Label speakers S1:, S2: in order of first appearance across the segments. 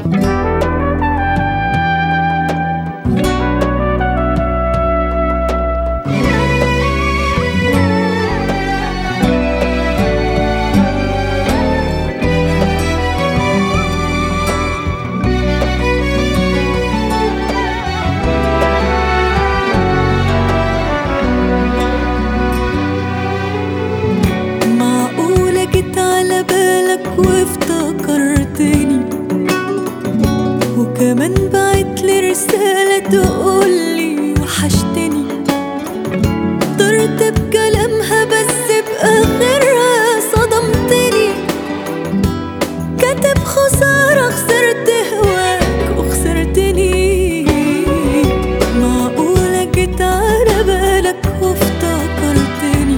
S1: وافتكرتني وكمان بعتلي رسالة تقولي وحشتني. طرت بكلامها بس بآخرها صدمتني. كاتب خسارة خسرت هواك وخسرتني. معقولة جيت على بالك وافتكرتني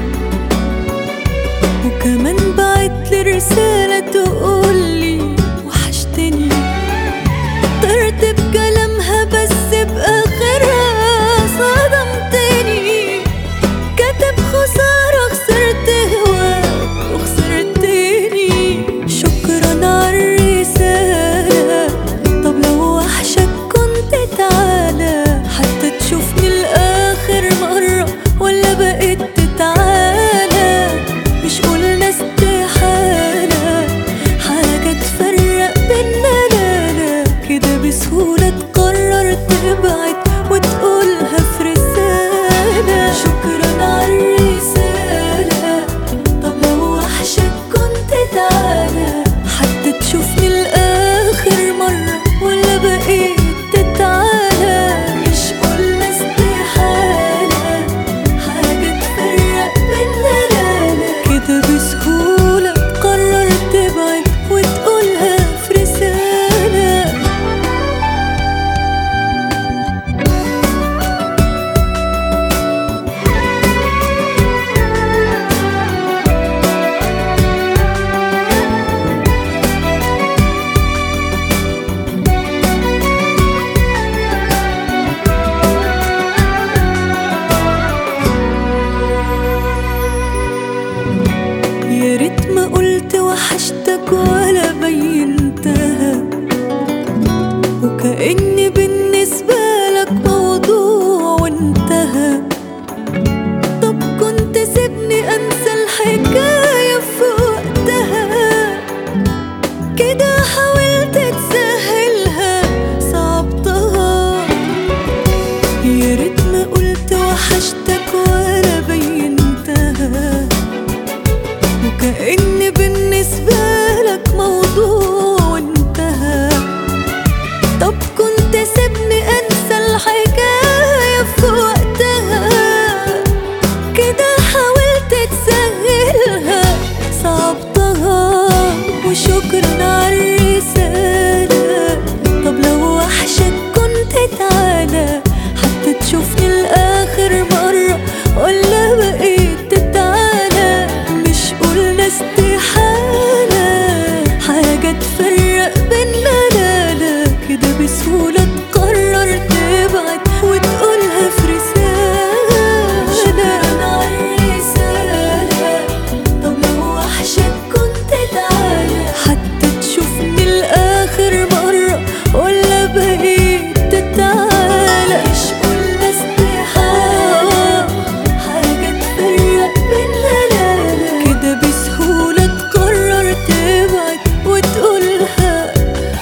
S1: وكمان بعتلي رسالة تقولي وحشتني. طرت بكلامها بس بآخرها صدمتني. كاتب خسارة خسرت هواك وخسرتني. شكرا عالرسالة. طب لو وحشك كنت تعالى حتى تشوفني لآخر مرة ولا بقيت تتعالى. مش قلنا استحالة حاجة تفرق بينا، لا لا كده بسهولة تقرر تبعد وتقولها في رسالة. شكرا عالرسالة. طب لو وحشك كنت تعالى حتى تشوفني لآخر مرة ولا بقيت تتعالى. مش قلنا استحالة حاجة تفرق بينا، لا لا كده بسهولة تقرر تبعد وتقولها في رسالة. يا ريت ما قلت وحشتك ولا بينتها وكأني بالنسبة لك موضوع وانتهى. طب كنت سيبني انسى الحكاية في وقتها. كده حاولت تسهلها صعبتها. يا ريت ما قلت وحشتك ولا بينتها وكأني بالنسبة لك موضوع وانتهى. طب كنت سيبني انسى الحكاية في وقتها. كده حاولت تسهلها صعبتها. وشكرا عالرسالة. طب لو وحشك كنت تعالى حتى تشوفني لآخر مرة ولا بقيت تتعالى. مش قلنا استحالة حاجة تفرق بينا، لا لا كده بسهولة تقرر تبعد وتقولها في رسالة. شكرا عالرسالة. طب لو وحشك كنت تعالى حتى تشوفني لآخر مرة ولا بقيت تتعالى. مش قلنا استحالة حاجة تفرق بينا، لا لا كده بسهولة تقرر تبعد وتقولها.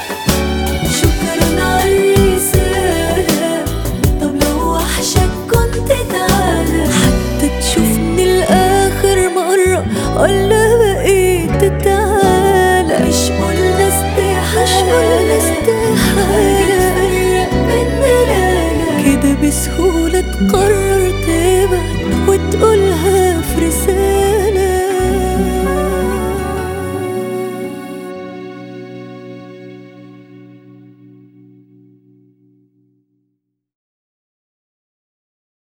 S1: شكرا عالرسالة. طب لو وحشك كنت تعالى حتى تشوفني لآخر مرة ولا بقيت تتعالى. مش قلنا استحالة حاجة تفرق بينا، لا لا كده بسهولة تقرر تبعد وتقول